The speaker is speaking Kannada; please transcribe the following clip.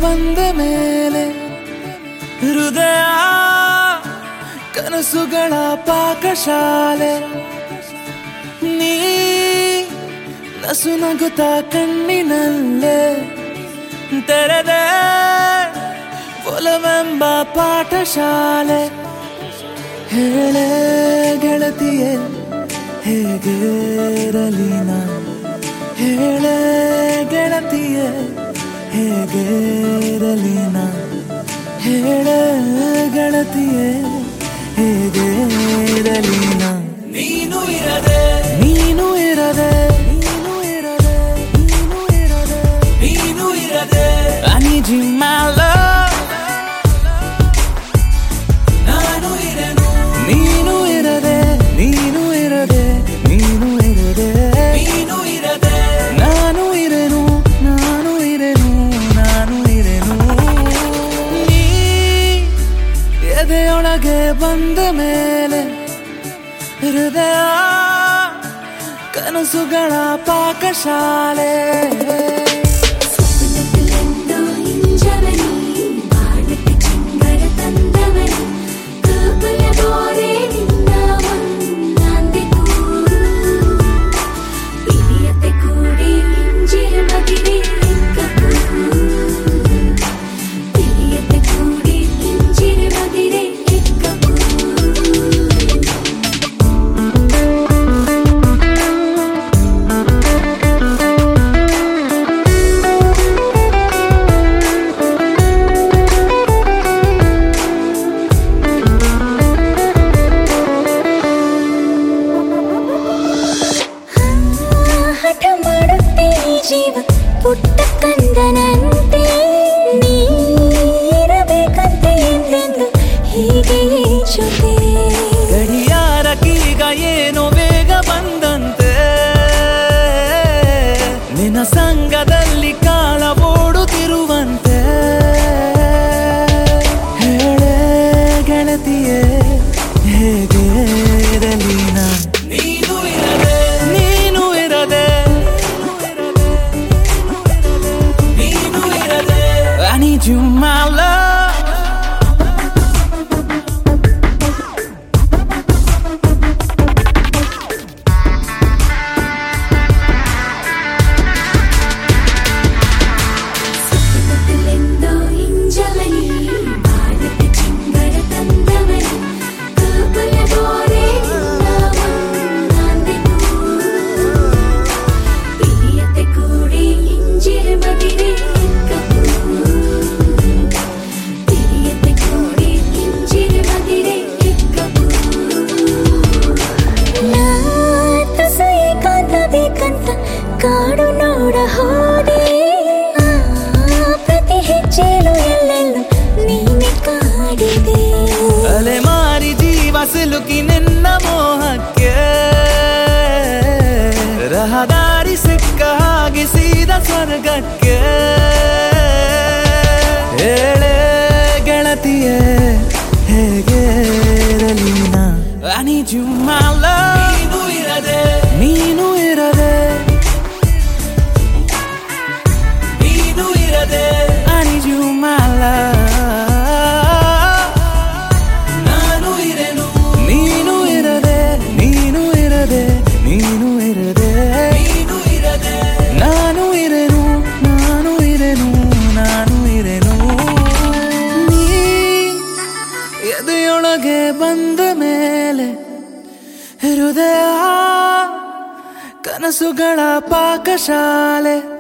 ಬಂದ ಮೇಲೆ ಹೃದಯ ಕನಸುಗಳ ಪಾಕಶಾಲೆ. ನೀ ನಸು ನಗುತ್ತ ಕಣ್ಣಿನಲ್ಲೇ ತೆರೆದೆ ಒಲವೆಂಬ ಪಾಠಶಾಲೆ. ಹೇಳೆ ಗೆಳತಿಯೇ ಹೇಗಿರಲಿ ನಾ, ಹೇಳೆ ಗೆಳತಿಯೇ ಹೇಗಿರಲಿ ನಾ, ಹೇಳೆ ಗೆಳತಿಯೇ ಹೇಗಿರಲಿ ನಾ. ನೀನು ಇರದೆ ನೀನು ಇರದೆ ನೀನು ಇರದೆ ನೀನು ಇರದೆ ನೀನು ಇರದೆ I need you my love. ನಾನು ಇರನು ನೀನು ಇರದೆ ನೀನು ಇರದೆ ನೀನು ಇರದೆ ನೀನು ಇರದೆ ನಾನು ಇರನು ನಾನು ಇರನು ನಾನು ಇರನು. ನೀ ಎದೆಯೊಳಗೆ ಬಂದ ಮೇಲೆ ಹೃದಯ ಕನಸುಗಳ ಪಾಕಶಾಲೆ. ಜೀವ ಪುಟ್ಟ ಕಂದನಂತೆ ನೀರಬೇಕಂತೆ ಎಂದೆಂದು ಹೀಗೆ ಜೊತೆ. ಗಡಿಯಾರಕ್ಕೀಗ ಏನೋ ಬೇಗ ಬಂದಂತೆ ನಿನ್ನ ಸಂಗದಲ್ಲಿ ಕಾಲ ಓಡುತ್ತಿರುವಂತೆ. ಹೇಳೆ ಗೆಳತಿಯೇ ಹೇಗೆ ಇರಲಿ ನಾ, ನೀನು ಇರದೆ ನೀನು ಇರದೆ I need you my love. ಸುತ್ತಲಿಂದೋ ಇಂಜವನಿ ಬಾಳದ ಚಿಂಗರ ತಂದವನಿ ಕಪಲ ಬೋರೆ ನಾಂದೆ ಬಿರಿಯತೆ ಕೂಡಿ ಇಂಜಿರ ಮದಿರೆ ಕಾಡು ನೋಡ ಹೋದೆ ಪ್ರತಿ ಹೆಜ್ಜೆಲು ಎಲ್ಲೆಲ್ಲೂ ನೀನೆ ಕಾಡಿದೆ. ಅಲೆ ಮಾರಿ ಜೀವ ಸಿಲುಕಿ ನಿನ್ನ ಮೋಹಕ್ಕೆ ರಹದಾರಿ ಸಿಕ್ಕ ಹಾಗೆ ಸೀದಾ ಸ್ವರ್ಗಕ್ಕೆ. ಹೇಳೆ ಗೆಳತಿಯೇ ಹೇಗೆ ಇರಲಿ ನಾ, I need you my love. ನೀನು ಇರದೆ ನೀನು ಇರದೆ ನೀನು ಇರದೆ I need you my love. ನಾನು ಇರನು ನೀನು ಇರದೆ ನೀನು ಇರದೆ ನೀನು ಇರದೆ ನೀನು ಇರದೆ ನಾನು ಇರನು ನಾನು ಇರನು ನಾನು ಇರನು. ನೀ ಎದೆಯೊಳಗೆ ಬಂದ ಮೇಲೆ ಹೃದಯ ಕನಸುಗಳ ಪಾಕಶಾಲೆ.